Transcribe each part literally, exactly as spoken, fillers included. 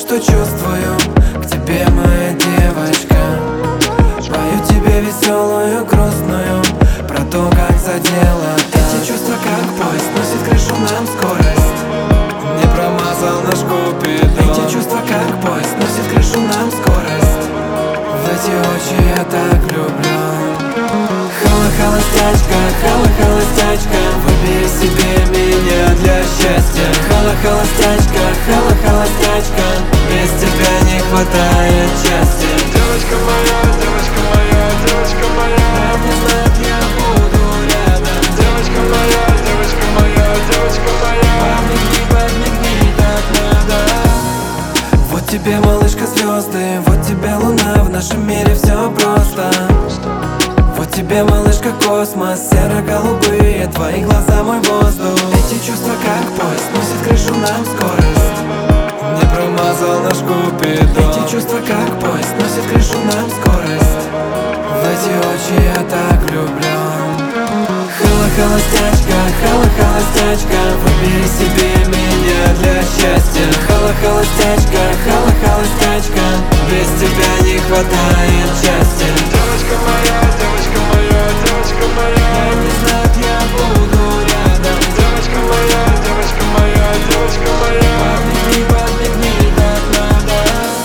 что чувствую к тебе, моя девочка. Пою тебе веселую, грустную, про то, как задела эти чувства, как поезд носит крышу нам скорость. Не промазал наш купидон. Эти чувства, как поезд носит крышу нам скорость. В эти очи я так влюблен. Хала-холостячка, хала-холостячка, выбери себе меня для счастья. Хала-холостячка, хала-холостячка, без тебя не хватает счастья. Девочка моя, девочка моя, девочка моя, не знает, я буду рядом. Девочка моя, девочка моя, девочка моя, подмигни, подмигни, так надо. Вот тебе, малышка, звезды, вот тебе луна, в нашем мире все просто. Вот тебе, малышка, космос, серо-голубые твои глаза, мой воздух. Эти чувства, как поезд носит крышу нам скорость. Не промазал наш купидон. Эти чувства, как поезд носит крышу нам скорость. В эти очи я так влюблен. Хала-холостячка, хала-холостячка, выбери себе меня для счастья. Хала-холостячка, хала-холостячка, без тебя не хватает счастья. Девочка моя, девочка моя, девочка моя, не знает, я буду рядом. Девочка моя, девочка моя, девочка моя, подмигни, подмигни, так надо.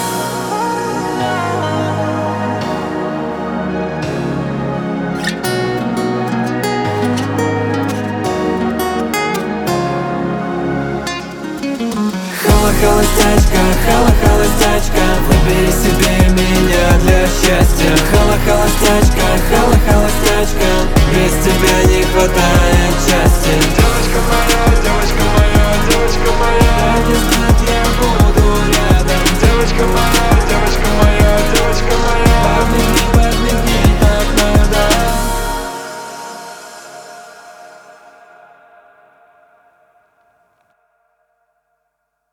Хала-холостячка, хала-холостячка, выбери себе меня для счастья. Хала-холостячка, хала-холостячка, без тебя не хватает